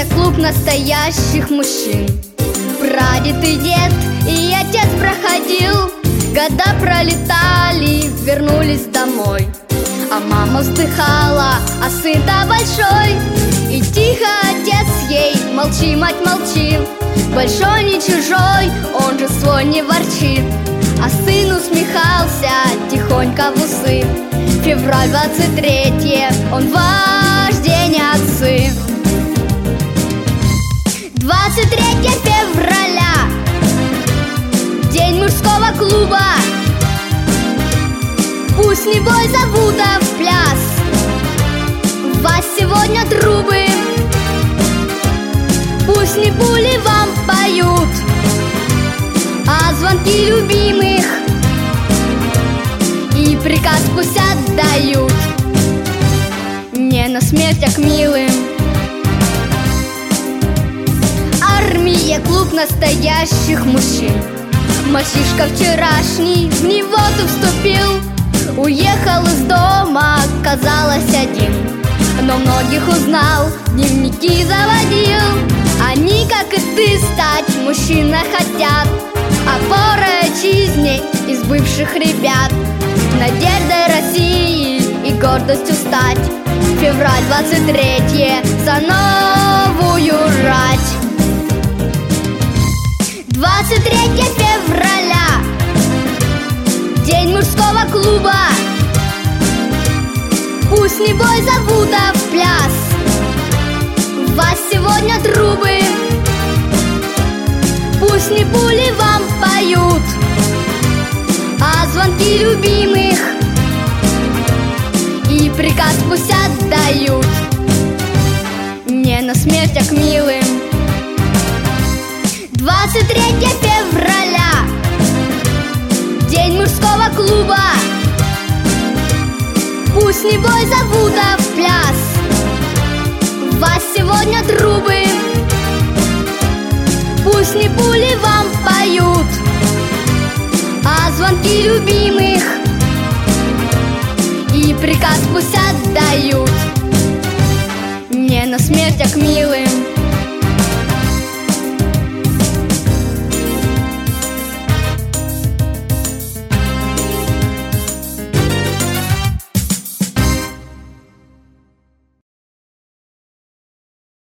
Армия — клуб настоящих мужчин. Прадед и дед, и отец проходил. Года пролетали, вернулись домой. А мама вздыхала, а сын-то большой. И тихо отец ей: молчи, мать, молчи. Большой не чужой, он же свой не ворчит. А сын усмехался тихонько в усы. Февраль 23, он ваш день, отцы. 23 февраля, день мужского клуба. Пусть не бой зовут, а в пляс. Вас сегодня трубы. Пусть не пули вам поют, а звонки любимых и приказ пусть отдают. Не на смерть, а к милым. Армия — клуб настоящих мужчин. Мальчишка вчерашний в него ты вступил. Уехал из дома, казалось, один, но многих узнал, дневники заводил. Они, как и ты, стать мужчиной хотят, опорой отчизне из бывших ребят, надеждой России и гордостью стать. Февраль 23 за новую рать. 23 февраля, день мужского клуба. Пусть не бой зовут, а в пляс. Вас сегодня трубы. Пусть не пули вам поют, а звонки любимых и приказ пусть отдают. Не на смерть, а к милым. 23 февраля, день мужского клуба. Пусть не бой зовут, а в пляс. Вас сегодня трубы. Пусть не пули вам поют, а звонки любимых и приказ пусть отдают. Не на смерть, а